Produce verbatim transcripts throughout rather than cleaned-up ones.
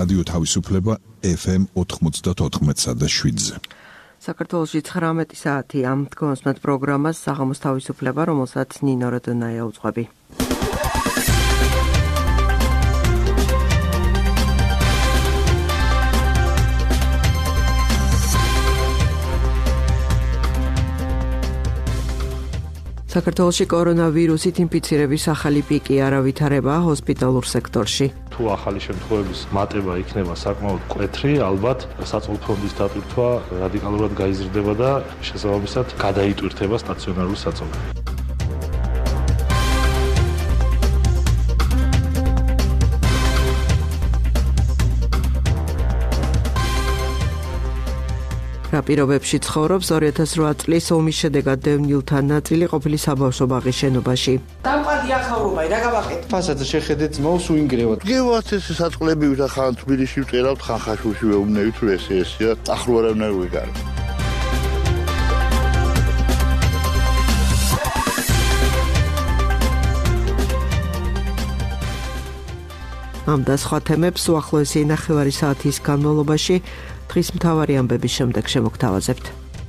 რადიო თავისუფლება ეფ ემ ოთხმოცდაოთხ და შვიდზე. საქართველოში ცხრამეტი საათია. თქვენსმეთ პროგრამას საღამოს თავისუფლება, რომელსაც ნინო როდონაია უძღვები. საქართველოში კორონავირუსით ინფიცირების ახალი პიკი არ ავითარება ჰოსპიტალურ სექტორში. თუ ახალი შემთხვევების მატება იქნება საკმაოდ მკვეთრი, ალბათ საწოლ ფონდის დატვირთვა რადიკალურად გაიზრდება და შესაბამისად გადაიტვირთება სტაციონარული საწოლი. რა პირობებში ცხოვრობს ორი ათას რვა წლის ომის შედეგად დევნილთა ნაწილი ყოფილი საბავშვო ბაღის შენობაში. დამყარდი ახალრობაი, რა გავაკეთე? ფასადზე შეხედეთ ძმაოს უინგრევად. გევათ ეს საწყლები ვით ახან თბილისში ვწერავთ, ხან ხაშურში ვეუბნებით, რომ ესე ესეა, ახლო არავინ ვიგარი. ამ და სხვა თემებს უახლოესი ნახევარი საათის განმავლობაში დღის მთავარი ამბების შემდეგ შემოგთავაზებთ.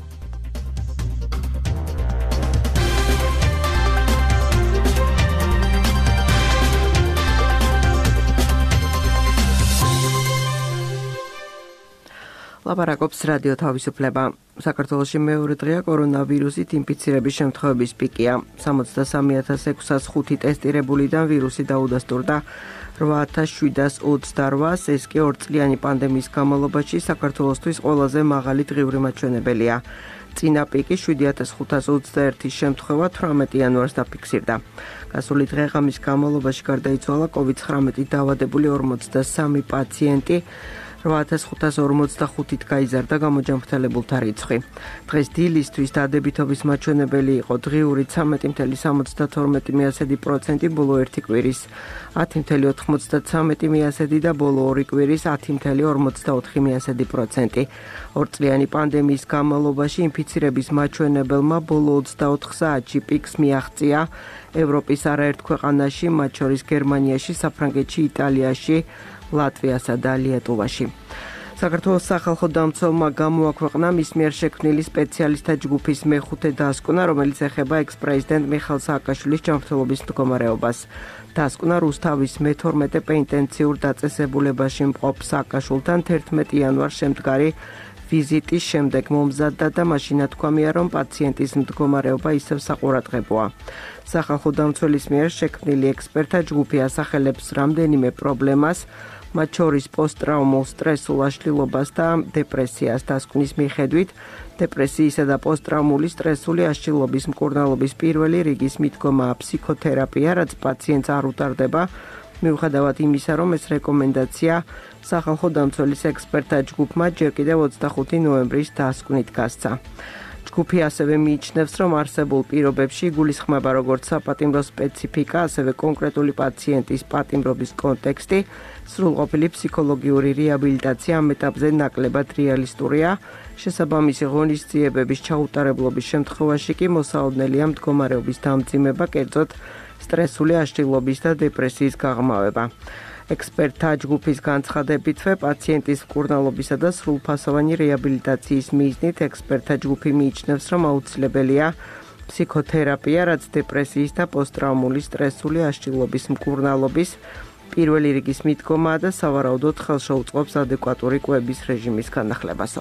ლაპარაკობს რადიო თავისუფლება. საქართველოში მეორე დღეა კორონავირუსით ინფიცირების შემთხვევების პიკია. სამოცდასამი ათას ექვსას ხუთი ტესტირებულიდან ვირუსი დაუდასტურდა რვა ათას შვიდას ოცდარვას, ეს კი ორწლიანი პანდემიის განმავლობაში საქართველოსთვის ყველაზე მაღალი დღიური მაჩვენებელია. წინა პიკი შვიდი ათას ხუთას ოცდაერთის შემთხვევა თვრამეტი იანვარს დაფიქსირდა. გასული დღე-ღამის განმავლობაში გარდაიცვალა კოვიდ ცხრამეტით დაავადებული ორმოცდასამი პაციენტი. რვა ათას ხუთას ორმოცდახუთით გაიზარდა გამოჯანმრთელებულთა რიცხვი. დღეს დილისთვის დადებითობის მაჩვენებელი იყო დღიური ცამეტი მცდე სამოცდათორმეტი პროცენტი, ბოლო ერთი კვირის ათი მცდე ოთხმოცდაცამეტი პროცენტი და ბოლო ორი კვირის ათი მცდე ორმოცდაოთხი პროცენტი. ორწლიანი პანდემიის განმავლობაში ინფიცირების მაჩვენებელმა ბოლო ოცდაოთხ საათში პიკს მიაღწია ევროპის არაერთ ქვეყანაში, მათ შორის გერმანიაში, საფრანგეთში, იტალიაში, ლატვიასა და ლიეტუვაში. საქართველოს სახალხო დამცველმა გამოაქვეყნა მის მიერ შექმნილი სპეციალისტთა ჯგუფის მეხუთე დასკვნა, რომელიც ეხება ექს-პრეზიდენტ მიხაილ სააკაშვილის ჯანმრთელობის მდგომარეობას. დასკვნა რუსთავის მეთორმეტე პენიტენციურ დაწესებულებაში მყოფ სააკაშვილთან თერთმეტი იანვარს შემდგარი ვიზიტის შემდეგ მომზადდა და მაშინ თქვამია, რომ პაციენტის მდგომარეობა ისევ საყურადღებოა. სახალხო დამცველის მიერ შექმნილი ექსპერტთა ჯგუფი ასახელებს რამდენიმე პრობლემას, მათ შორის პოსტტრაუმულ სტრესულ აშლილობას და დეპრესიას. დასკვნის მიხედვით, დეპრესიისა და პოსტტრაუმული სტრესული აშლილობის მკურნალობის პირველი რიგის მიდგომაა ფსიქოთერაპია, რაც პაციენტს არ უტარდება, მიუხედავად იმისა, რომ ეს რეკომენდაცია სახალხო დამცველის ექსპერტთა ჯგუფმა ჯერ კიდევ ოცდახუთი ნოემბრის დასკვნით გასცა. ჯგუფი ასევე მიიჩნევს, რომ არსებულ პირობებში იგულისხმება როგორც საპატიმრო სპეციფიკა, ასევე კონკრეტული პაციენტის პატიმრობის კონტექსტი, სრულყოფილი ფსიქოლოგიური რეაბილიტაცია ამ ეტაპზე ნაკლებად რეალისტურია, შესაბამისი ღონისძიებების ჩაუტარებლობის შემთხვევაში კი მოსაოდნელია მდგომარეობის დამძიმება, კერძოდ სტრესული აშლილობის და დეპრესიის გაღრმავება. ექსპერტთა ჯგუფის განცხადებითვე პაციენტის მკურნალობისა და სრულფასოვანი რეაბილიტაციის მიზნით ექსპერტთა ჯგუფი მიიჩნევს, რომ აუცილებელია ფსიქოთერაპია, რაც დეპრესიის და პოსტტრაუმული სტრესული აშლილობის მკურნალობის პირველი რიგის მიდგომაა და სავარაუდოდ ხელშეუწყობს ადეკვატური კვების რეჟიმის განახლებასო.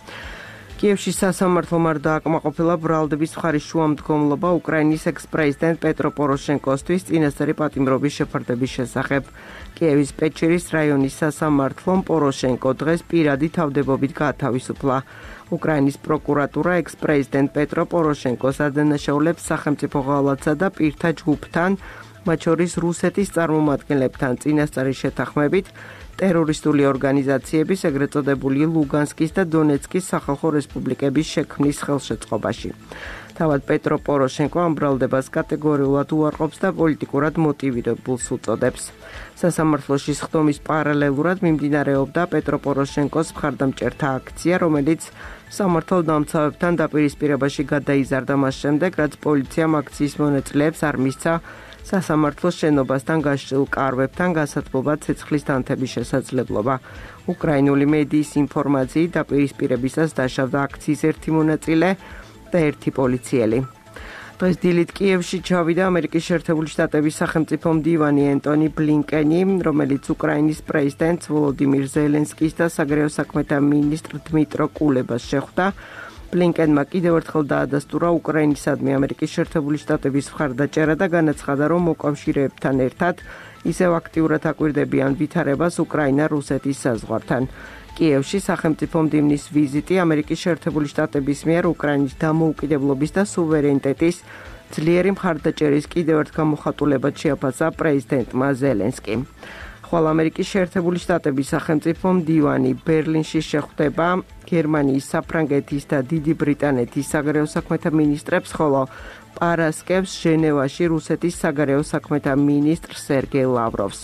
კიევში სასამართლომ არ დააკმაყოფილა ბრალდების მხარის შუამდგომლობა უკრაინის ექს-პრეზიდენტ პეტრო პოროშენკოსთვის წინასწარი პატიმრობის შეფარდების შესახებ. კიევის პეჩერის რაიონის სასამართლომ პოროშენკო დღეს პირადი თავდებობით გაათავისუფლა. უკრაინის პროკურატურა ექს-პრეზიდენტ პეტრო პოროშენკოს ადანაშაულებს სახელმწიფო ღალატსა და პირთა ჯგუფთან, მათ შორის რუსეთის წარმომადგენლებთან წინასწარი შეთანხმებით ტერორისტული ორგანიზაციების, ეგრეთ წოდებული ლუგანსკის და დონეცკის სახალხო რესპუბლიკების შექმნის ხელშეწყობაში. თავად პეტრო პოროშენკო ამ ბრალდებას კატეგორიულად უარყოფს და პოლიტიკურად მოტივირებულს უწოდებს. სასამართლოში სხდომის პარალელურად მიმდინარეობდა პეტრო პოროშენკოს მხარდამჭერთა აქცია, რომელიც სამართალდამცავებთან დაპირისპირებაში გადაიზარდა მას შემდეგ, რაც პოლიციამ აქციის მონაწილეებს არ მისცა სასამართლოს შენობასთან გაშლილ კარვებთან გასათბობად ცეცხლის დანთების შესაძლებლობა. უკრაინული მედიის ინფორმაციით დაპირისპირებისას დაშავდა აქციის ერთი მონაწილე და ერთი პოლიციელი. დღეს დილით კიევში ჩავიდა ამერიკის შეერთებული შტატების სახელმწიფო მდივანი ენტონი ბლინკენი, რომელიც უკრაინის პრეზიდენტ ვოლოდიმირ ზელენსკის და საგარეო საქმეთა მინისტრ დმიტრო კულებას შეხვდა. ბლინკენმა კიდევ ერთხელ დაადასტურა უკრაინისადმი ამერიკის შეერთებული შტატების მხარდაჭერა და განაცხადა, რომ მოკავშირეებთან ერთად ისევ აქტიურად აკვირდებიან ვითარებას უკრაინა-რუსეთის საზღვართან. კიევში სახელმწიფო მდივნის ვიზიტი ამერიკის შეერთებული შტატების მიერ უკრაინის დამოუკიდებლობის და სუვერენიტეტის ძლიერი მხარდაჭერის კიდევ ერთ გამოხატულებად შეაფასა პრეზიდენტმა ზელენსკიმ. ხვალ ამერიკის შეერთებული შტატების სახელმწიფო მდივანი ბერლინში შეხვდება გერმანიის, საფრანგეთის და დიდი ბრიტანეთის საგარეო საქმეთა მინისტრებს, ხოლო პარასკევს ჟენევაში რუსეთის საგარეო საქმეთა მინისტრ სერგეი ლავროვს.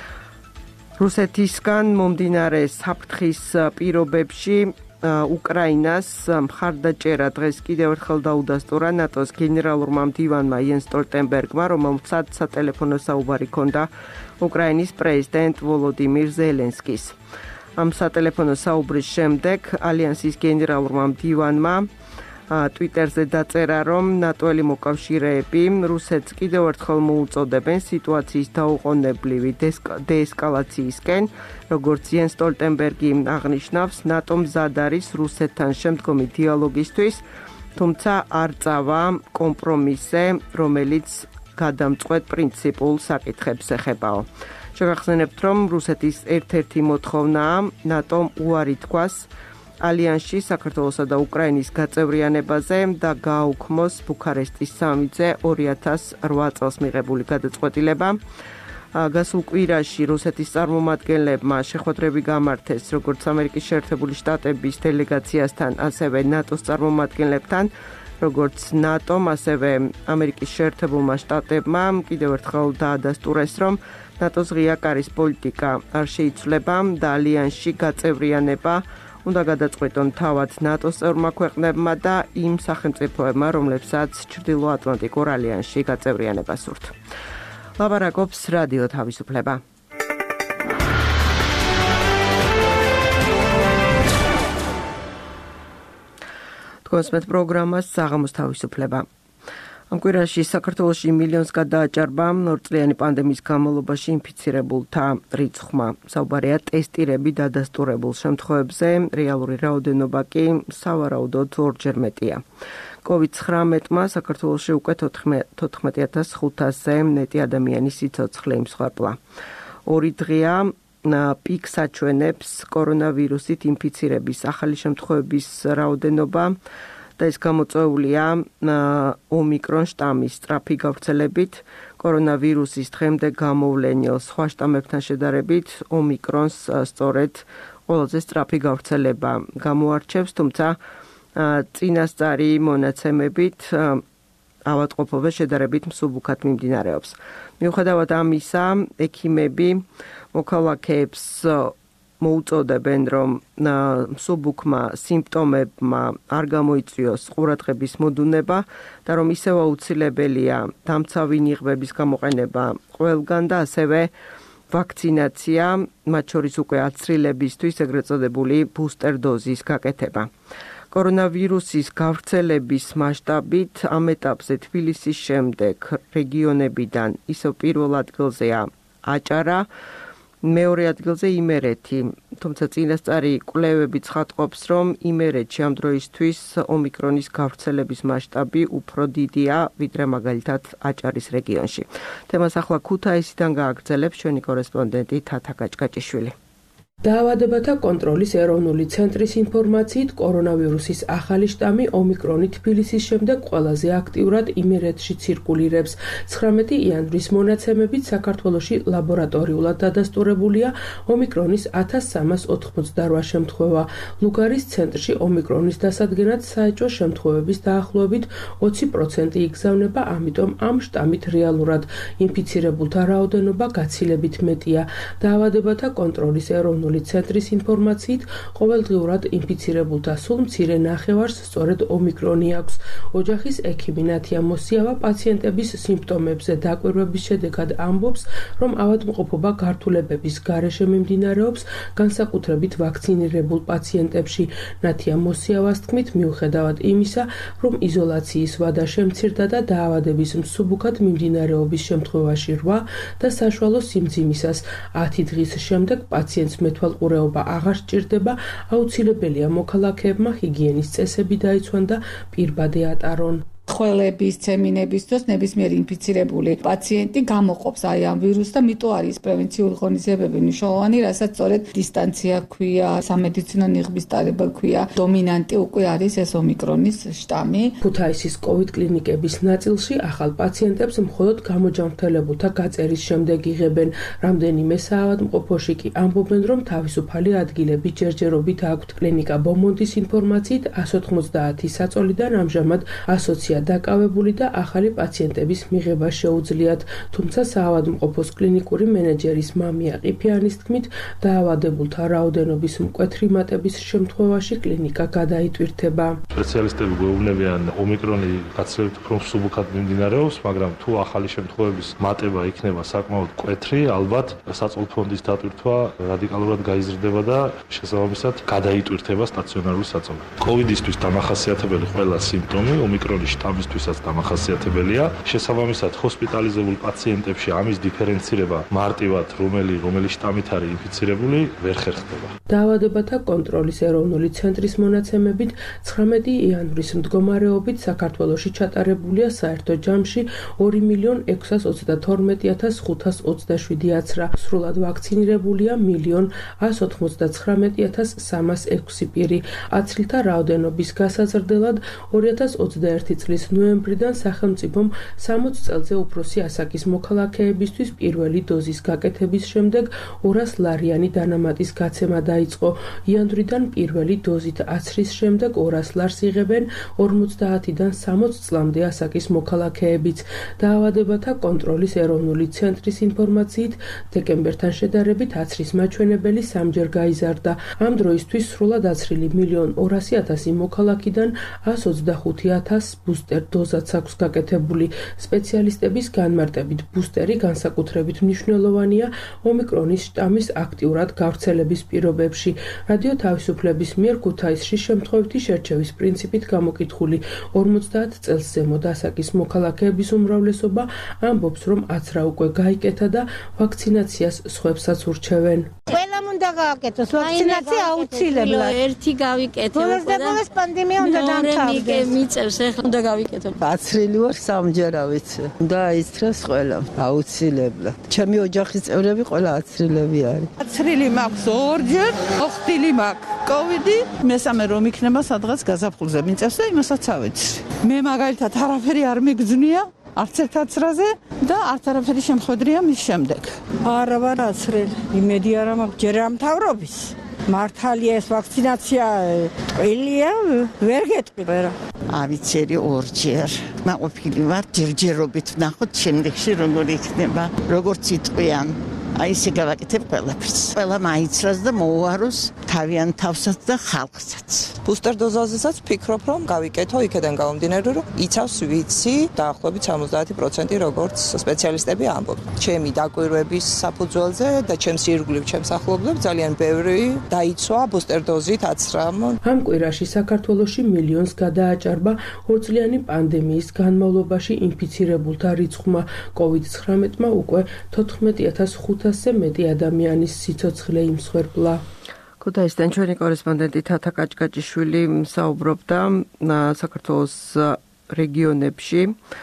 რუსეთისგან მომდინარე საფრთხის პირობებში უკრაინას მხარდაჭერა დღეს კიდევ ერთხელ დაუდასტურა ნატოს გენერალურმა მდივანმა იენს სტოლტენბერგმა, რომელსაც სატელეფონო საუბარი ჰქონდა უკრაინის პრეზიდენტ ვოლოდიმირ ზელენსკის. ამ სატელეფონო საუბრის შემდეგ ალიანსის გენერალურმა მდივანმა ტვიტერზე დაწერა, რომ ნატოელი მოკავშირეები რუსეთს კიდევ ერთხელ მოუწოდებენ სიტუაციის დაუყოვნებლივი დეესკალაციისკენ, როგორც იენს სტოლტენბერგი აღნიშნავს, ნატო მზად არის რუსეთთან შემდგომი დიალოგისთვის, თუმცა არ წავა კომპრომისზე, რომელიც გადამწყვეტ პრინციპულ საკითხებს ეხებაო. შეგახსენებთ, რომ რუსეთის ერთ-ერთი მოთხოვნაა ნატომ უარი თქვას ალიანსში საქართველოსა და უკრაინის გაწევრიანებაზე და გააუქმოს ბუქარესტის სამიტზე ორი ათას ოთხ წელს მიღებული გადაწყვეტილება. გასულ კვირაში რუსეთის წარმომადგენლებმა შეხვედრები გამართეს როგორც ამერიკის შეერთებული შტატების დელეგაციასთან, ასევე ნატოს წარმომადგენლებთან, როგორც ნატომ, ასევე ამერიკის შეერთებულმა შტატებმა კიდევ ერთხელ დაადასტურეს, რომ ნატოს ღია კარის პოლიტიკა არ შეიცვლება და ალიანსში გაწევრიანება უნდა გადაწყვეტონ თავად ნატოს წევრმა ქვეყნებმა და იმ სახელმწიფოებმა, რომლებსაც ჩრდილოატლანტიკურ ალიანსში გაწევრიანება სურთ. ლაპარაკობს რადიო თავისუფლება. თქვენს პროგრამას საღამოს თავისუფლება. ამ კვირაში საქართველოში მილიონს გადააჭარბა ორწლიანი პანდემიის განმავლობაში ინფიცირებულთა რიცხვმა. საუბარია ტესტირები დადასტურებულ შემთხვევებზე, რეალური რაოდენობა კი სავარაუდოდ ორჯერ მეტია. კოვიდ ცხრამეტმა საქართველოში უკვე თოთხმეტი ათას ხუთასზე მეტი ადამიანის სიცოცხლე იმსხვერპლა. ორი დღეა პიკს აჩვენებს კორონავირუსით ინფიცირების ახალი შემთხვევების რაოდენობა და ეს გამოწვეულია ომიკრონ შტამის სწრაფი გავრცელებით. კორონავირუსის დღემდე გამოვლენილ სხვა შტამებთან შედარებით ომიკრონს სწორედ ყველაზე სწრაფი გავრცელება გამოარჩევს, თუმცა წინასწარი მონაცემებით ავადმყოფობა შედარებით მსუბუქად მიმდინარეობს. მიუხედავად ამისა, ექიმები მოქალაქეებს მოუწოდებენ, რომ მსუბუქმა სიმპტომებმა არ გამოიწვიოს ყურადღების მოდუნება და რომ ისევ აუცილებელია დამცავი ნიღბების გამოყენება ყველგან და ასევე ვაქცინაცია, მათ შორის უკვე აცრილებისთვის ეგრეთ წოდებული ბუსტერ დოზის გაკეთება. კორონავირუსის გავრცელების მასშტაბით ამ ეტაპზე თბილისის შემდეგ რეგიონებიდან ისევ პირველ ადგილზეა აჭარა, მეორე ადგილზე იმერეთი, თუმცა წინასწარი კვლევები ცხადყოფს, რომ იმერეთში ამ დროისთვის ომიკრონის გავრცელების მასშტაბი უფრო დიდია, ვიდრე მაგალითად აჭარის რეგიონში. თემას ახლა ქუთაისიდან გააგრძელებს ჩვენი კორესპონდენტი თათა გაჭკაჭიშვილი. დაავადებათა კონტროლის ეროვნული ცენტრის ინფორმაციით, კორონავირუსის ახალი შტამი ომიკრონი თბილისის შემდეგ ყველაზე აქტიურად იმერეთში ცირკულირებს. ცხრამეტი იანვრის მონაცემებით საქართველოში ლაბორატორიულად დადასტურებულია ომიკრონის ათას სამას ოთხმოცდარვა შემთხვევა. ლუგარის ცენტრში ომიკრონის დასადგენად საეჭვო შემთხვევების დაახლოებით ოცი პროცენტი იგზავნება, ამიტომ ამ შტამით რეალურად ინფიცირებულთა რაოდენობა გაცილებით მეტია. დაავადებათა კონტროლის ეროვნული ეროვნული ცენტრის ინფორმაციით, ყოველდღიურად ინფიცირებულთა სულ მცირე ნახევარს სწორედ ომიკრონი აქვს. ოჯახის ექიმი ნათია მოსიავა პაციენტების სიმპტომებზე დაკვირვების შედეგად ამბობს, რომ ავადმყოფობა გართულებების გარეშე მიმდინარეობს განსაკუთრებით ვაქცინირებულ პაციენტებში. ნათია მოსიავას თქმით, მიუხედავად იმისა, რომ იზოლაციის ვადა შემცირდა და დაავადების მსუბუქად მიმდინარეობის შემთხვევაში რვა და საშუალო სიმძიმისას ათი დღის შემდეგ პაციენტს მეთვალყურეობა აღარ სჭირდება, აუცილებელია მოქალაქეებმა ჰიგიენის წესები დაიცვან და პირბადე ატარონ. ხველების, ცემინების დროს ნებისმიერი ინფიცირებული პაციენტი გამოყოფს აი ამ ვირუსს და მიტო არის პრევენციული ღონისძიებები მნიშვნელოვანი, რასაც სწორედ დისტანცია ქვია, სამედიცინო ნიღბის ტარება ქვია. დომინანტი უკვე არის ეს ომიკრონის შტამი. ქუთაისის კოვიდ კლინიკების ნაწილში ახალ პაციენტებს მხოლოდ გამოჯანმრთელებულთა გაწერის შემდეგ იღებენ. რამდენიმე საავადმყოფოში კი ამბობენ, რომ თავისუფალი ადგილები ჯერჯერობით აქვთ. კლინიკა ბომონდის ინფორმაციით εκατს ოთხმოცდაათი საწოლიდან ამჟამად ასოცია დაკავებული და ახალი პაციენტების მიღება შეუძლიათ, თუმცა საავადმყოფოს კლინიკური მენეჯერის მამია ყიფიანის თქმით, დაავადებულთა რაოდენობის მკვეთრი მატების შემთხვევაში კლინიკა გადაიტვირთება. სპეციალისტები გვეუბნებიან, ომიკრონი გაცილებით უფრო მსუბუქად მიმდინარეობს, მაგრამ თუ ახალი შემთხვევების მატება იქნება საკმაოდ მკვეთრი, ალბათ საწოლფონდის დატვირთვა რადიკალურად გაიზრდება და შესაბამისად გადაიტვირთება სტაციონარული საწოლი. კოვიდისთვის დამახასიათებელი ყველა სიმპტომი ომიკრონის ამისთვისაც დამახასიათებელია. შესაბამისად, ჰოსპიტალიზებულ პაციენტებში ამის დიფერენცირება მარტივად, რომელი რომელი შტამით არის ინფიცირებული, ვერ ხერხდება. დაავადებათა კონტროლის ეროვნული ცენტრის მონაცემებით ცხრამეტი იანვრის მდგომარეობით საქართველოში ჩატარებულია საერთო ჯამში ორი მილიონი ექვსას ოცდათორმეტი ათას ხუთას ოცდაშვიდი აცრა. სრულად ვაქცინირებულია მილიონი ას ოთხმოცდაცხრამეტი ათას სამას ექვსი პირი. აცრილთა რაოდენობის გასაზრდელად ორი ათას ოცდაერთი წლის ნოემბრიდან სახელმწიფომ სამოც წელზე უფროსი ასაკის მოქალაქეებისთვის პირველი დოზის გაკეთების შემდეგ ორას ლარიანი დანამატის გაცემა დაიწყო. იანვრიდან პირველი დოზით აცრის შემდეგ ორას ლარს იღებენ ორმოცდაათიდან სამოც წლამდე ასაკის მოქალაქეებიც. დაავადებათა კონტროლის ეროვნული ცენტრის ინფორმაციით, დეკემბერთან შედარებით აცრის მაჩვენებელი სამჯერ გაიზარდა. ამ დროისთვის სრულად აცრილი მილიონი ორასი ათასი მოქალაქიდან ას ოცდახუთი ათას ბუსტერ დოზაც აქვს გაკეთებული. სპეციალისტების განმარტებით ბუსტერი განსაკუთრებით მნიშვნელოვანია ომიკრონის შტამის აქტიურად გავრცელების პირობებში. რადიო თავისუფლების მიერ ქუთაისში შემთხვევითი შერჩევის პრინციპით გამოკითხული ორმოცდაათ წელს ზემო ასაკის მოქალაქეების უმრავლესობა ამბობს, რომ აცრა უკვე გაიკეთა და ვაქცინაციას სხვებსაც ურჩევენ. ყველამ უნდა გააკეთოს ვაქცინაცია აუცილებლად. ერთი გავიკეთე. ბოლოს და ბოლოს პანდემია უნდა დამთავრდეს. მიწევს ახლა უნდა გავიკეთო. აცრილი ვარ სამჯერა ვიცი. უნდა აიცროს ყველა აუცილებლად. ჩემი ოჯახის წევრები ყველა აცრილები არის. აცრილი მაქვს ორჯერ, ოხტილი მაქვს. კოვიდი, მესამე რომ იქნება სადღაც გაზაფხულზე მიწევს და იმასაც ავეცრი. მე მაგალითად არაფერი არ მიგძნია. არც ერთ აცრაზე და არც არაფერი შემხვედრია მის შემდეგ. არა ვარ აცრილი. იმედი არა მაქვს ჯერ ამთავრობის. მართალია ეს ვაქცინაცია ტყილია, ვერ გეტყვი რა. ავიცერი ორჯერ. მაყოფილი ვარ ჯერჯერობით ვნახოთ შემდეგში როგორ იქნება, როგორც იტყვიან. აი ესე გავაკეთებ ყველაფერს. ყველა მაიცრას და მოუაროს თავიანთ თავსაც და ხალხსაც. ბუსტერ დოზაზესაც ვფიქრობ, რომ გავიკეთო იქიდან გამომდინარე, რომ იცავს ვიცი დაახლოებით სამოცდაათი პროცენტი როგორც სპეციალისტები ამბობენ. ჩემი დაკვირვების საფუძველზე და ჩემს ირგვლივ ჩემს ახლობლებს ძალიან ბევრი დაიცვა ბუსტერ დოზით აცრამ. ამ კვირაში საქართველოში მილიონს გადააჭარბა ორწლიანი პანდემიის განმავლობაში ინფიცირებულთა რიცხვმა. კოვიდ ცხრამეტმა უკვე თოთხმეტი ათას ხუთასზე მეტი ადამიანის სიცოცხლე იმსხვერპლა. ქუთაისიდან ჩვენი კორესპონდენტი თათა კაჭკაჭიშვილი საუბრობდა საქართველოს რეგიონებში.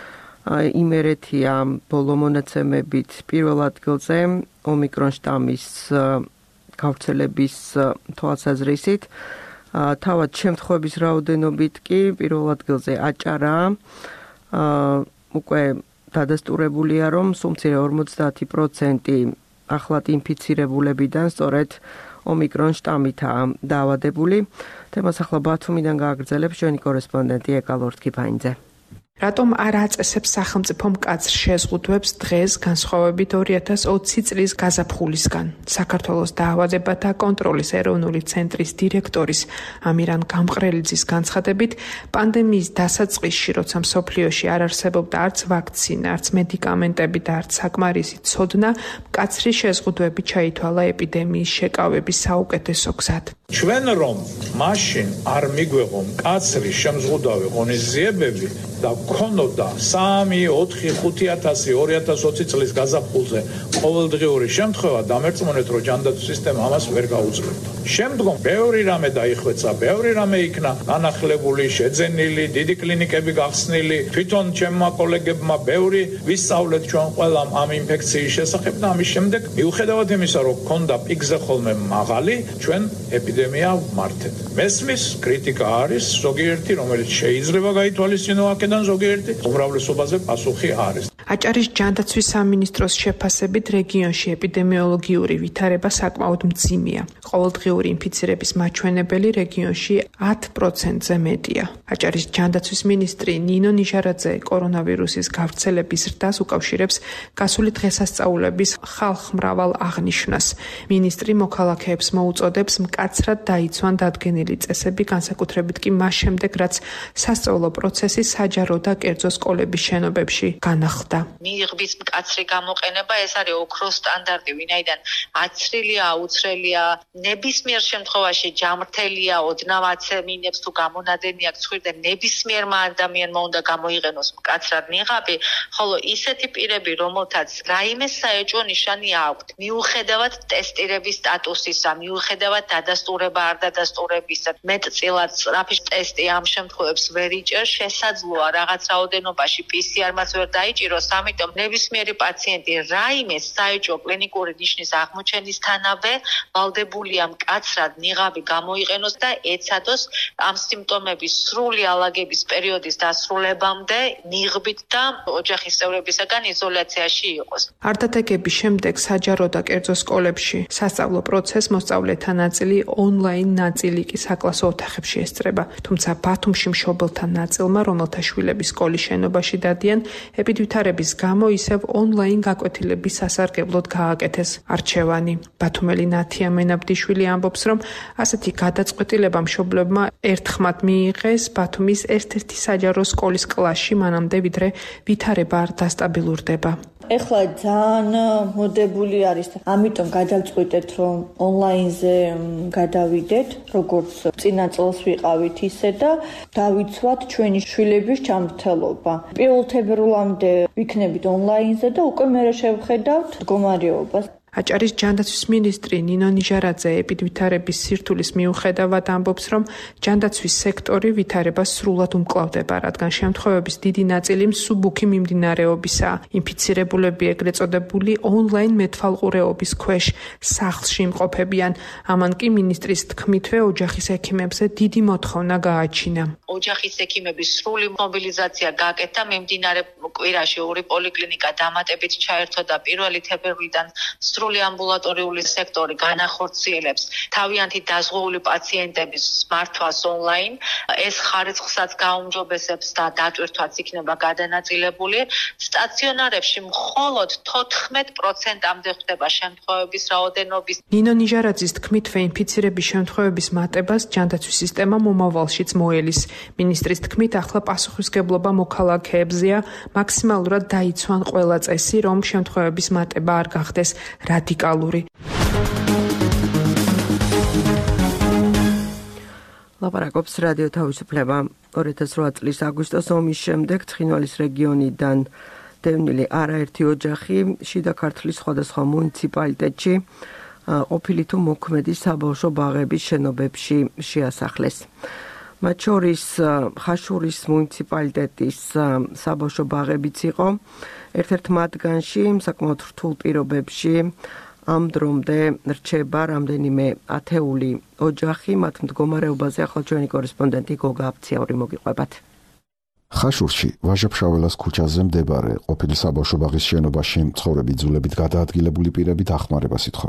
იმერეთია ბოლო მონაცემებით პირველ ადგილზე ომიკრონ შტამის გავრცელების თვალსაზრისით. თავად შემთხვევების რაოდენობით კი პირველ ადგილზე აჭარა. უკვე დადასტურებულია, რომ სულ მცირე ორმოცდაათი პროცენტი ახლად ინფიცირებულებიდან სწორედ ომიკრონ შტამითაა დაავადებული. თემას ახლა ბათუმიდან გააგრძელებს ჩვენი კორესპონდენტი ეკალორთქიფაინძე. რატომ არ აწესებს სახელმწიფო მკაცრ შეზღუდვებს დღეს განსხვავებით ორი ათას ოცი წლის გაზაფხულისგან? საქართველოს დაავადებათა კონტროლის ეროვნული ცენტრის დირექტორის ამირან გამყრელიძის განცხადებით, პანდემიის დასაწყისში, როცა მსოფლიოში არ არსებობდა არც ვაქცინა, არც მედიკამენტები და არც საკმარისი ცოდნა, მკაცრი შეზღუდვები ჩაითვალა ეპიდემიის შეკავების საუკეთესო გზად. ჩვენ რომ მაშინ არ მიგვეღო მკაცრი შემზღუდავი ღონისძიებები და ქონოდა სამი, ოთხი, ხუთი ათასი ორი ათას ოცი წლის გაზაფხულზე ყოველდღიური შემთხვევა, დამერწმუნეთ, რომ ჯანდაცვის სისტემა ამას ვერ გაუძლებდა. შემდგომ ბევრი რამე დაიხვეცა, ბევრი რამე იქნა განახლებული, შეძენილი, დიდი კლინიკები გახსნილი, თვითონ ჩემმა კოლეგებმა ბევრი ვისწავლეთ ჩვენ ყველამ ამ ინფექციის შესახებ და ამის შემდეგ მიუხედავად იმისა, რომ ქონდა პიკზე ხოლმე მაღალი, ჩვენ ეპიდემია ვმართეთ. მესმის კრიტიკა არის ზოგიერთი, რომელიც შეიძლება გაითვალისწინო აქედან, ზოგიერთი უმრავლესობაზე პასუხი არის. აჭარის ჯანდაცვის სამინისტროს შეფასებით რეგიონში ეპიდემიოლოგიური ვითარება საკმაოდ მძიმეა. ყოველდღიური ინფიცირების მაჩვენებელი რეგიონში ათი პროცენტზე მეტია. აჭარის ჯანდაცვის მინისტრი ნინო ნიჟარაძე კორონავირუსის გავრცელების ზრდას უკავშირებს გასული დღესასწაულების ხალხმრავალ აღნიშვნას. მინისტრი მოქალაქეებს მოუწოდებს მკაცრად დაიცვან დადგენილი წესები, განსაკუთრებით კი მას შემდეგ, რაც სასწავლო პროცესი საჯარო და კერძო სკოლების შენობებში განახლდა. მიიღბის მკაცრი გამოყენება ეს არის ოქროს სტანდარტი, ვინაიდან აცრილია, აუცრელია, ნებისმიერ შემთხვევაში ჯამრთელია, ოდნავ აცემინებს თუ გამონადენი აქვს ხვირდა, ნებისმიერმა ადამიანმა უნდა გამოიყენოს მკაცრად ნიღაბი, ხოლო ისეთი პირები, რომელთაც რაიმე საეჭვო ნიშანი აქვთ, მიუხედავად ტესტირების სტატუსისა, მიუხედავად დადასტურება არ დადასტურებისა, მეტწილად სწრაფი ტესტი ამ შემთხვევებს ვერ იჭერს, შესაძლოა რაღაც რაოდენობაში პი სი არ-მაც ვერ დაიჭიროს, ამიტომ ნებისმიერი პაციენტი რაიმე საეჭვო კლინიკური ნიშნის აღმოჩენისთანავე ვალდებულია მკაცრად ნიღაბი გამოიყენოს და ეცადოს ამ სიმპტომების სრული ალაგების პერიოდის დასრულებამდე ნიღბით და ოჯახის წევრებისაგან იზოლაციაში იყოს. არტატეკების შემდეგ საჯარო და კერძო სკოლებში სასწავლო პროცესს მოსწავლეთა ნაწილი ონლაინ, ნაწილი კი საკლასო ოთახებში ესწრება. თუმცა ბათუმში მშობელთა ნაწილმა, რომელთა შვილები სკოლის შენობაში დადიან, ეპიდვითარების გამო ისევ ონლაინ გაკვეთილების სასარგებლოდ გააკეთეს არჩევანი. ბათუმელი ნათია მენაბდიშვილი ამბობს, რომ ასეთი გადაწყვეტილება მშობლებმა ერთხმად მიიღეს ბათუმის ერთ-ერთი საჯარო სკოლის კლასში, მანამდე ვიდრე ვითარება არ დასტაბილურდება. ეხლა ძალიან მოდებული არის, ამიტომ გადავწყვიტეთ, რომ ონლაინზე გადავიდეთ, როგორც წინა წელს ვიყავით ისე და დავიცვათ ჩვენი შვილების ჯანმრთელობა. პირველ თებერვლამდე ვიქნებით ონლაინზე და უკვე მერე შევხედავთ მდგომარეობას. აჭარის ჯანდაცვის მინისტრი ნინო ნიჟარაძე ეპიდვითარების სირთულის მიუხედავად ამბობს, რომ ჯანდაცვის სექტორი ვითარებას სრულად უმკლავდება, რადგან შემთხვევების დიდი ნაწილი მსუბუქი მიმდინარეობისაა. ინფიცირებულები ეგრეთ წოდებული ონლაინ მეტვალყურეობის ქვეშ სახლში იმყოფებიან. ამან კი მინისტრის თქმითვე ოჯახის ექიმებზე დიდი მოთხოვნა გააჩინა. ოჯახის ექიმების სრული მობილიზაცია გააკეთა მიმდინარე კვირაში ორი პოლიკლინიკა დამატებით ჩაერთო და პირველი თებერვლიდან სრული ამბულატორიული სექტორი განახორციელებს თავიანთი დაზღვეული პაციენტების მართვას ონლაინ. ეს ხარისხსაც გაუმჯობესებს და დატვირთვაც იქნება გადანაწილებული. სტაციონარებში მხოლოდ თოთხმეტ პროცენტამდე ხდება შემთხვევების რაოდენობის. ნინო ნიჟარაძის თქმითვე ინფიცირების შემთხვევების მატებას ჯანდაცვის სისტემა მომავალშიც მოელის. მინისტრის თქმით, ახლა პასუხისგებლობა მოქალაქეებზეა მაქსიმალურად დაიცვან ყველა წესი, რომ შემთხვევების მატება არ გახდეს რადიკალური. ლაპარაკობს რადიო თავისუფლება. ორი ათას რვა წლის აგვისტოს ომის შემდეგ ცხინვალის რეგიონიდან დევნილი არაერთი ოჯახი შიდა ქართლის სხვადასხვა მუნიციპალიტეტში ყოფილი თუ მოქმედი საბავშვო ბაღების შენობებში შეასახლეს. მათ შორის ხაშურის მუნიციპალიტეტის საბავშვო ბაღებიც იყო. ერთ-ერთ მათგანში საკმაოდ რთულ პირობებში ამ დრომდე რჩება რამდენიმე ათეული ოჯახი. მათ მდგომარეობაზე ახლა ჩვენი კორესპონდენტი გოგა აფციაური მოგიყვებათ. ხაშურში ვაჟა-ფშაველას ქუჩაზე მდებარე ყოფილი საბავშვო ბაღის შენობაში მცხოვრები იძულებით გადაადგილებული პირები დახმარებას ითხოვენ.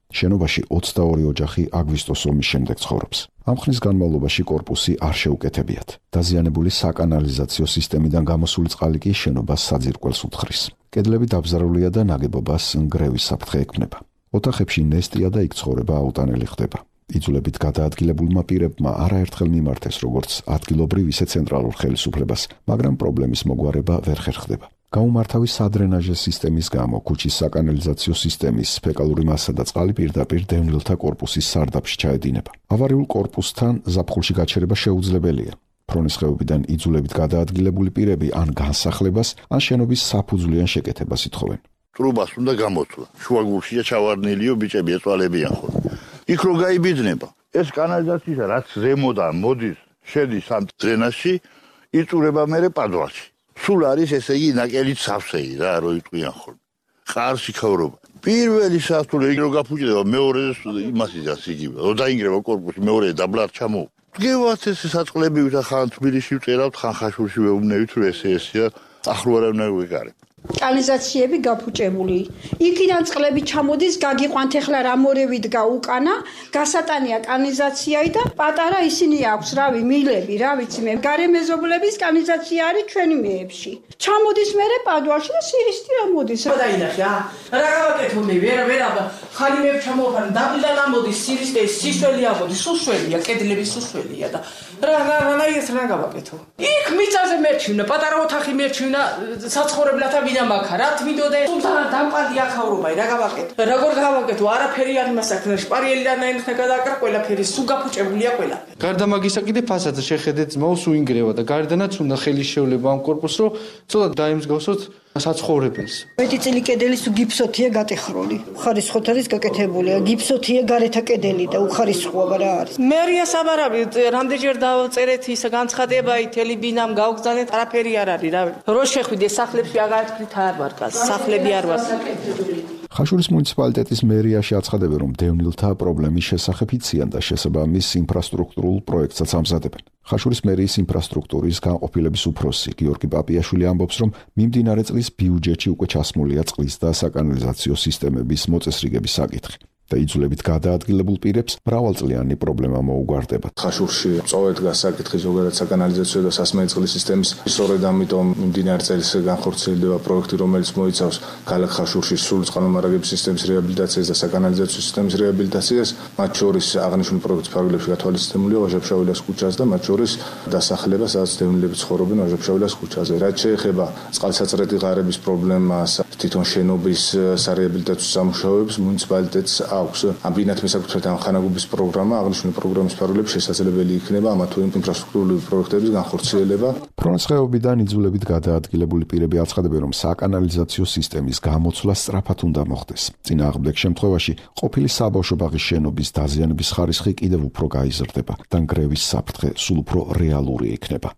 შენობაში ოცდაორი ოჯახი აგვისტოს ომის შემდეგ ცხოვრობს. ამ ხნის განმავლობაში კორპუსი არ შეუკეთებიათ. დაზიანებული საკანალიზაციო სისტემიდან გამოსული წყალი კი შენობას საძირკველს უთხრის. კედლები დაბზარულია და ნაგებობას ნგრევის საფრთხე ექმნება. ოთახებში ნესტია და იქ ცხოვრება აუტანელი ხდება. იძულებით გადაადგილებულმა პირებმა არაერთხელ მიმართეს როგორც ადგილობრივ, ისე ცენტრალურ ხელისუფლებას, მაგრამ პრობლემის მოგვარება ვერ ხერხდება. გაუმართავი სადრენაჟე სისტემის გამო ქუჩის საკანალიზაციო სისტემის ფეკალური მასა და წყალი პირდაპირ დევნილთა კორპუსის სარდაფში ჩაედინება. ავარიულ კორპუსთან ზაფხულში გაჩერება შეუძლებელია. ფრონის ხეობიდან იძულებით გადაადგილებული პირები ან განსახლებას, ან შენობის საფუძვლიან შეკეთებას ითხოვენ. ტრუბას უნდა გამოთვლა. შუაგულშია ჩავარდნილიო ბიჭები ეწვალებიან ხოლმე. იქ რო გაიბიძნება, ეს კანალიზაცია რაც ზემოდან მოდის, შედის ამ დრენაჟში, იწურება მერე პადვალში. სულ არის ესე იგი ნაკელით სავსეი რა რო იტყვიან ხოლმე. ყარში ქავრობა. პირველი სართული რო გაფუჭდება, მეორეზე იმას იზას იგივე. რო დაინგრევა კორპუსი, მეორე დაბლარ ჩამო. გევათ ეს საწყლები ვით ხან თბილისში ვწერავთ, ხან ხაშურში ვეუბნებით რომ ესე ესეა, ახლო არ უნდა ვიყარებ. კანალიზაციები გაფუჭებული. იქიდან წყლები ჩამოდის, გაგიყვანთ ახლა რა მორევი დგა უკანა, გასატანია კანალიზაციայի და პატარა ისინი აქვს, რავი, მილები, რა ვიცი მე, გარემეზობლების კანალიზაცია არის ჩვენი მეებში. ჩამოდის მერე პადვალში და სირისტი რა მოდის. რა დაინახე, ა? რა გავაკეთო მე, ვერ ვერ აბა, ხანი მე ჩამოვყარი, დაბლიდან ამოდის სირისტე, სისველი ამოდის, სუსველია, კედლები სუსველია და რა რა რა ის რა გავაკეთო. იქ მიწაზე მერჩივნა, პატარა ოთახი მერჩივნა, საცხოვრებლათა ვინა მაგა, რა თვითონ სულთან დამყარდი ახავრობაი, რა გავაკეთო. როგორ გავაკეთო, არაფერი არ მასაკნე, შპარიელიდან აინახე გადააკრა ყველაფერი, სულ გაფუჭებულია ყველაფერი. გარდა მაგისა კიდე ფასადზე შეხედეთ ძმაოს უინგრევა და გარდანაც უნდა ხელის შევლება ამ კორპუსს, რომ ცოტა დაიმსგავსოთ საცხოვრებელს. მეტი წილი კედელის გიფსოთია გატეხრული. უხარისხოთ არის გაკეთებულია. გიფსოთია გარეთა კედელი და უხარისხოა რა არის. მერია საბარავი, რამდენჯერ დავწერეთ ის განცხადება ითელი ბინამ გავგზავნეთ, არაფერი არ არის რა. რო შეხვიდე სახლებში აგარეთქვით არ ვარ გას, სახლები არ ვარ. ხაშურის მუნიციპალიტეტის მერიაში აცხადებენ, რომ დევნილთა პრობლემის შესახებ იციან და შესაბამის ინფრასტრუქტურულ პროექტსაც ამზადებენ. ხაშურის მერიის ინფრასტრუქტურის განყოფილების უფროსი გიორგი პაპიაშვილი ამბობს, რომ მიმდინარე წლის ბიუჯეტში უკვე ჩასმულია წყლის და საკანალიზაციო სისტემების მოწესრიგების საკითხი. და იძულებით გადაადგილებულ პირებს მრავალწლიანი პრობლემა მოუგვარდებათ. ხაშურში წოვეთ გასაკითხი ზოგადად საკანალიზაციო და სასმელი წყლის სისტემის, სწორედ ამიტომ მიმდინარე წელს განხორციელდება პროექტი, რომელიც მოიცავს ქალაქ ხაშურში სრული წყალმომარაგების სისტემის რეაბილიტაციას და საკანალიზაციო სისტემის რეაბილიტაციას, მათ შორის აღნიშნული პროექტის ფარგლებში გათვალისწინებულია ვაჟა-ფშაველას ქუჩას და მათ შორის დასახლება, სადაც დევნილები ცხოვრობენ ვაჟა-ფშაველას ქუჩაზე. რაც შეეხება წყალსაწრეთი ღარების პრობლემას, თვითონ შენობის სარეაბილიტაციო სამუშაოებს მუნიციპალიტეტს აქვს ამბინათ მესაკუთრეთა ხანაგობის პროგრამა, აღნიშნული პროგრამის ფარგლებში შესაძლებელი იქნება ამა თუ იმ ინფრასტრუქტურული პროექტების განხორციელება. ფრონის ხეობიდან იძულებით გადაადგილებული პირები აცხადებენ, რომ საკანალიზაციო სისტემის გამოცვლა სწრაფად უნდა მოხდეს. წინააღმდეგ შემთხვევაში ყოფილი საბავშვო ბაღის შენობის დაზიანების ხარისხი კიდევ უფრო გაიზრდება და ნგრევის საფრთხე სულ უფრო რეალური იქნება.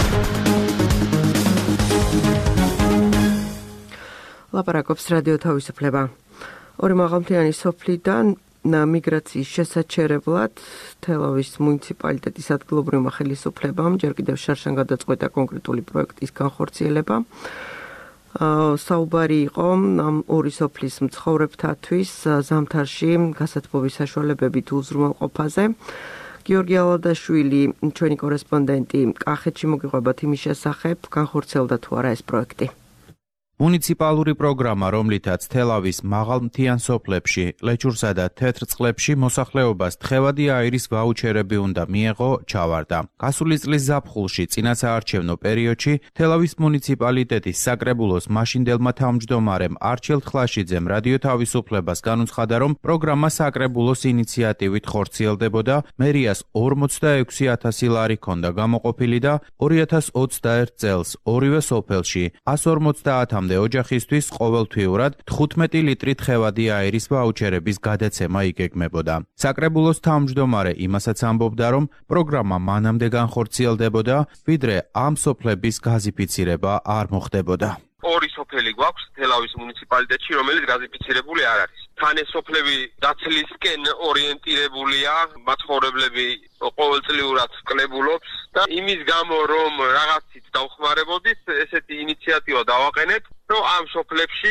ლაპარაკობს რადიო თავისუფლება. ორი მაღალმთიანი სოფლიდან მიგრაციის შესაჩერებლად თელავის მუნიციპალიტეტის ადგილობრივმა ხელისუფლებამ ჯერ კიდევ შარშან გადაწყვეტა კონკრეტული პროექტის განხორციელება. საუბარი იყო ამ ორი სოფლის მცხოვრებთათვის ზამთარში გასათბობის საშუალებებით უზრუნველყოფაზე. გიორგი ალადაშვილი, ჩვენი კორესპონდენტი, კახეთში მოგიყვებათ იმის შესახებ, განხორციელდა თუ არა ეს პროექტი. მუნიციპალური პროგრამა, რომლითაც თელავის მაღალმთიან სოფლებში, ლეჩურსა და თეთრ წყლებში მოსახლეობას თხევადი აირის ვაუჩერები უნდა მიეღო, ჩავარდა. გასული წლის ზაფხულში წინასაარჩევნო პერიოდში თელავის მუნიციპალიტეტის საკრებულოს მაშინდელმა თავმჯდომარემ არჩილ თლაშიძემ რადიო თავისუფლებას განუცხადა, რომ პროგრამა საკრებულოს ინიციატივით ხორციელდებოდა, მერიას ორმოცდაექვსი ათასი ლარი ჰქონდა გამოყოფილი და ორი ათას ოცდაერთ წელს ორივე სოფელში ას ორმოცდაათამდე ოჯახისთვის ყოველთვიურად თხუთმეტი ლიტრი თხევადი აირის ვაუჩერების გადაცემა იგეგმებოდა. საკრებულოს თავმჯდომარე იმასაც ამბობდა, რომ პროგრამა მანამდე განხორციელდებოდა, ვიდრე ამ სოფლების გაზიფიცირება არ მოხდებოდა. ორი სოფელი გვაქვს თელავის მუნიციპალიტეტში, რომელიც გაზიფიცირებული არ არის. თან ეს სოფლები დაცლისკენ ორიენტირებულია, მაცხოვრებლები ყოველწლიურად კლებულობს და იმის გამო, რომ რაღაცით დავხმარებოდით, ესეთი ინიციატივა დავაყენეთ, რომ ამ სოფლებში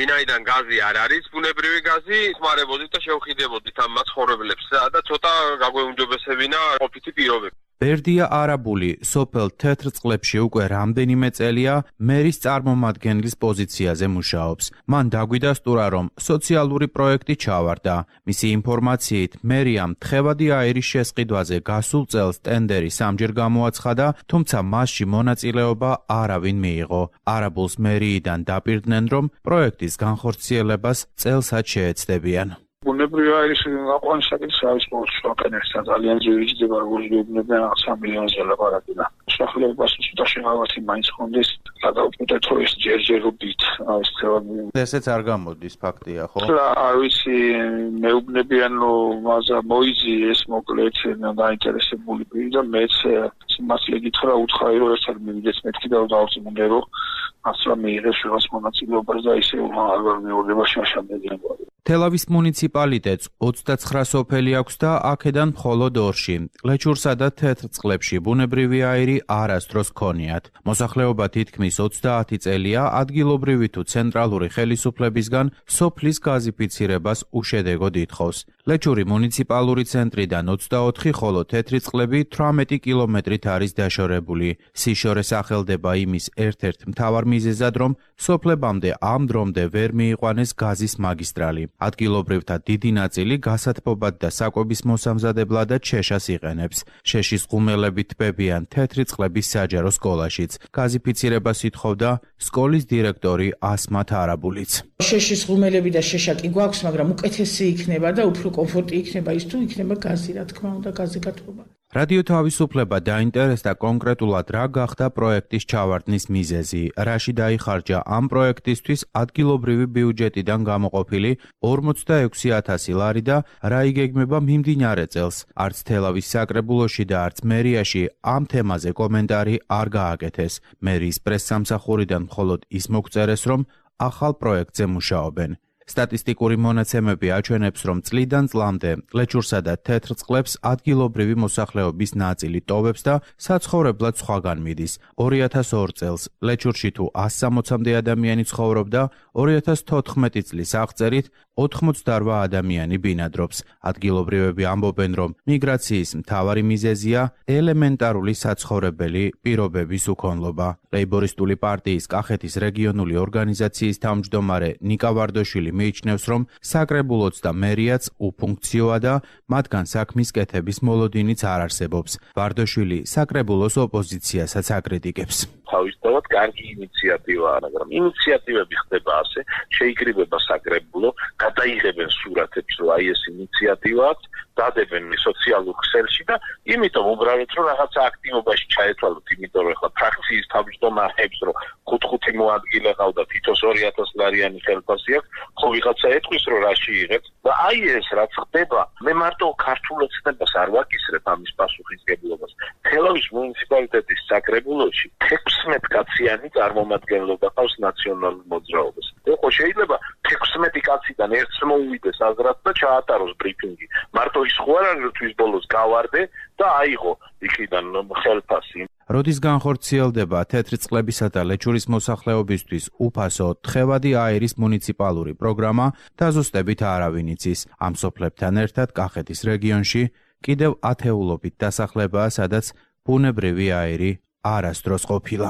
ვინაიდან გაზი არ არის, ბუნებრივი გაზი, ხმარებოდით და შევხიდებოდით ამ მაცხოვრებლებს და ცოტა გაგვეუმჯობესებინა ყოფითი პირობები. ბერდია არაბული სოფელ თეთრწყლებში უკვე რამდენიმე წელია მერის წარმომადგენლის პოზიციაზე მუშაობს. მან დაგვიდასტურა, რომ სოციალური პროექტი ჩავარდა. მისი ინფორმაციით, მერიამ თხევადი აირის შესყიდვაზე გასულ წელს ტენდერი სამჯერ გამოაცხადა, თუმცა მასში მონაწილეობა არავინ მიიღო. არაბულს მერიიდან დაპირდნენ, რომ პროექტის განხორციელებას წელსაც შეეცდებიან. ბუნებრივი აირის გაყვანის საკითხი არის მოუწვაკენეს და ძალიან ძვირი ჯდება როგორც გვებნებიან სამი მილიონზე ლაპარაკი და მსახლებობას ცოტა შეღავათი მაინც ხონდეს გადავწყვეტეთ რომ ეს ჯერჯერობით არის თევანი. ესეც არ გამოდის ფაქტია ხო? არ ვიცი მეუბნებიან რომ მაზა მოიძი ეს მოკლედ დაინტერესებული პირი და მეც სიმართლე გითხრა უთხარი რომ ერთად მივიდეს მეთქი და დავწმუნდე რომ ასლა მიიღეს შევას მონაწილეობას და ისე არ მეურდება შაშამდელი. თელავის მუნიციპალიტეტს ოცდაცხრა სოფელი აქვს და აქედან მხოლოდ ორში, ლეჩურსა და თეთრწყლებში ბუნებრივი აირი არასდროს ჰქონიათ. მოსახლეობა თითქმის ოცდაათი წელია ადგილობრივი თუ ცენტრალური ხელისუფლებისგან სოფლის გაზიფიცირებას უშედეგოდ ითხოვს. ლეჩური მუნიციპალური ცენტრიდან ოცდაოთხი, ხოლო თეთრწყლები თვრამეტი კილომეტრით არის დაშორებული. სიშორე სახელდება იმის ერთ-ერთ მთავარ მიზეზად, რომ სოფლებამდე ამ დრომდე ვერ მიიყვანეს გაზის მაგისტრალი. ადგილობრივთა დიდი ნაწილი გასათბობად და საკვების მოსამზადებლად შეშას იყენებს. შეშის ღუმელები თბებიან თეთრი წყლების საჯარო სკოლაშიც. გაზიფიცირებას ითხოვდა სკოლის დირექტორი ასმათ არაბულიც. შეშის ღუმელები და შეშა კი გვაქვს, მაგრამ უკეთესი იქნება და უფრო კომფორტი იქნება ის თუ იქნება გაზი, რა თქმა უნდა, გაზი გათბობა. რადიო თავისუფლება დაინტერესდა კონკრეტულად რა გახდა პროექტის ჩავარდნის მიზეზი, რაში დაიხარჯა ამ პროექტისთვის ადგილობრივი ბიუჯეტიდან გამოყოფილი ორმოცდაექვსი ათასი ლარი და რა იგეგმება მიმდინარე წელს. არც თელავის საკრებულოში და არც მერიაში ამ თემაზე კომენტარი არ გააკეთეს. მერიის პრესსამსახურიდან მხოლოდ ის მოგწერეს, რომ ახალ პროექტზე მუშაობენ. სტატისტიკური მონაცემები აჩვენებს, რომ წლიდან წლამდე ლეჩურსა და თეთრწყლებს ადგილობრივი მოსახლეობის ნაწილი ტოვებს და საცხოვრებლად სხვაგან მიდის. ორი ათას ორ წელს ლეჩურში თუ ასი სამოცამდე ადამიანი ცხოვრობდა, ორი ათას თოთხმეტი წლის აღწერით ოთხმოცდარვა ადამიანი ბინადრობს. ადგილობრივები ამბობენ, რომ მიგრაციის მთავარი მიზეზია ელემენტარული საცხოვრებელი პირობების უქონლობა. ლეიბორისტული პარტიის კახეთის რეგიონული ორგანიზაციის თავმჯდომარე ნიკა ვარდოშვილი მიიჩნევს, რომ საკრებულოც და მერიაც უფუნქციოა და მათგან საქმის კეთების მოლოდინიც არ არსებობს. ვარდოშვილი საკრებულოს ოპოზიციასაც აკრიტიკებს. თავისთავად კარგი ინიციატივაა, მაგრამ ინიციატივები ხდება ასე, შეიკრიბება საკრებულო, გადაიღებენ სურათებს, რომ აი ეს ინიციატივა აქვს, დადებენ სოციალურ ქსელში და იმიტომ უბრალოდ რომ რაღაცა აქტივობაში ჩაეთვალოთ, იმიტომ რომ ახლა ფრაქციის თავმჯდომარებს რომ ხუთ-ხუთი მოადგილე ყავდა, თითოს ორი ათას ლარიანი ხელფასი აქვს, ხო ვიღაცა ეთქვის რომ რაში იღებს და აი ეს რაც ხდება, მე მარტო ქართულ ოცნებას არ ვაკისრებ ამის პასუხისგებლობას. თელავის მუნიციპალიტეტის საკრებულოში ექვსმეტ კაციანი წარმომადგენლობა ყავს ნაციონალურ მოძრაობას. ხო შეიძლება ექვსმეტი კაციდან ერთს მოუვიდეს აზრად და ჩაატაროს ბრიფინგი. მარტო ის ხო არ არის რომ თვის ბოლოს გავარდე და აიღო იქიდან ხელფასი. როდის განხორციელდება თეთრწყლებისა და ლეჩურის მოსახლეობისთვის უფასო თხევადი აირის მუნიციპალური პროგრამა, დაზუსტებით არავინ იცის. ამ სოფლებთან ერთად კახეთის რეგიონში კიდევ ათეულობით დასახლებაა, სადაც ბუნებრივი აირი არასდროს ყოფილა.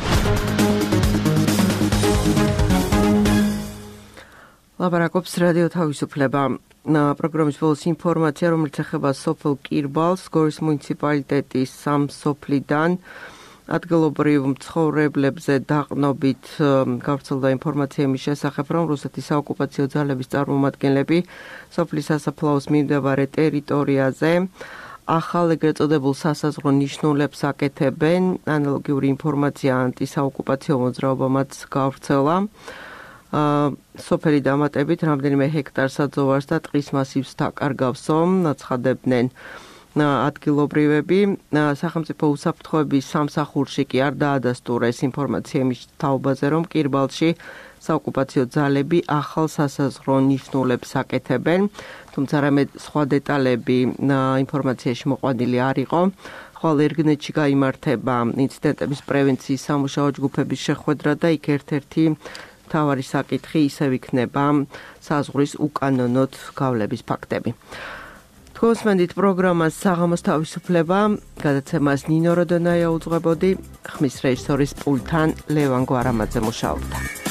ლაპარაკობს რადიო თავისუფლება. პროგრამის ბოლოს ინფორმაცია, რომელიც ეხება სოფელ კირბალს, გორის მუნიციპალიტეტის სამ სოფლიდან ადგილობრივ მცხოვრებლებზე დაყნობით გავრცელდა ინფორმაცია იმის შესახებ, რომ რუსეთის საოკუპაციო ძალების წარმომადგენლები სოფლის სასაფლაოს მიმდებარე ტერიტორიაზე ახალ ეგრეთ წოდებულ სასაზღვრო ნიშნულებს აკეთებენ. ანალოგიური ინფორმაცია ანტისაოკუპაციო მოძრაობამაც გავრცელა. სოფელი დამატებით რამდენიმე ჰექტარ საძოვარს და ტყის მასივს დაკარგავსო, აცხადებდნენ ადგილობრივები. სახელმწიფო უსაფრთხოების სამსახურში კი არ დაადასტურეს ინფორმაცია იმის თაობაზე, რომ კირბალში საოკუპაციო ძალები ახალ სასაზღვრო ნიშნულებს აკეთებენ, თუმცა რამე სხვა დეტალები ინფორმაციაში მოყვანილი არ იყო. ხვალ ერგნეთში გაიმართება ინციდენტების პრევენციის სამუშაო ჯგუფების შეხვედრა და იქ ერთ-ერთი მთავარი საკითხი ისევ იქნება საზღვრის უკანონოდ გავლების ფაქტები. თქვენსმენდით პროგრამას საღამოს თავისუფლება, გადაცემას ნინო როდონაია უძღვებოდი, ხმის რეჟისორის პულტთან ლევან გვარამაძე მუშაობდა.